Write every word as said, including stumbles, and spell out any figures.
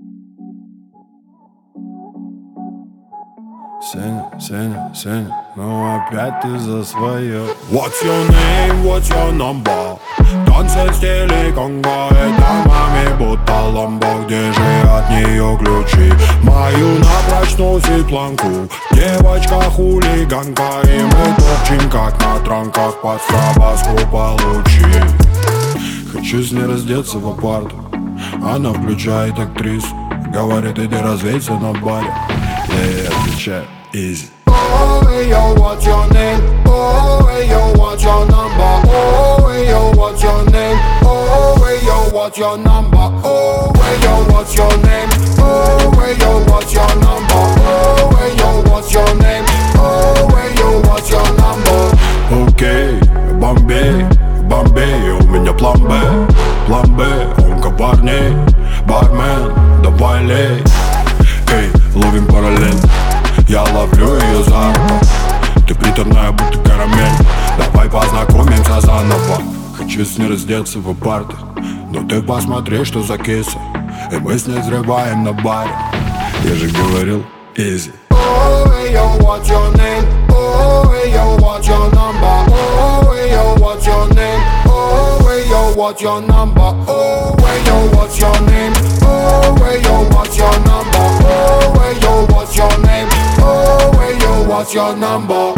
Сеня, Сеня, Сеня, ну опять ты за свое. What's your name, what's your number? Танцы в стиле конго, это маме будто ламбо. Где же от нее ключи? Мою напрочь носит планку. Девочка хулиганка, и мы топчем как на транках. Под стробаску получи. Хочу с ней раздеться в апарту. Она включает актрису, говорит, иди развейся на баре. Я ей отвечаю, easy. Oh, hey, yo, what's your name? Oh, hey, yo, what's your number? Oh, hey, yo, what's your name? Oh, hey, yo, what's your number? Oh, hey, yo, what's your name? Oh, hey, yo, what's your number? Oh, hey, yo, what's your name? Oh, hey, yo, what's your number? Окей, Бомбей, Бомбей, у меня план Б, план Б, онко парней, бармен, давай лей. Эй, ловим параллель, я ловлю ее за руку. Ты приторная, будто карамель. Давай познакомимся заново. Хочу с ней раздеться в апарте, но ты посмотри, что за киса. И мы с ней взрываем на баре. Я же говорил, easy. Oh, hey, yo, what's your name? Oh, hey, yo, what's your number? Oh, hey, yo, what's your name? Oh, hey, yo, what's your number? Oh, hey, yo, what's your name? Oh, hey, yo, what's your number? Oh, hey, yo, what's your name? Oh, hey, yo, what's your number?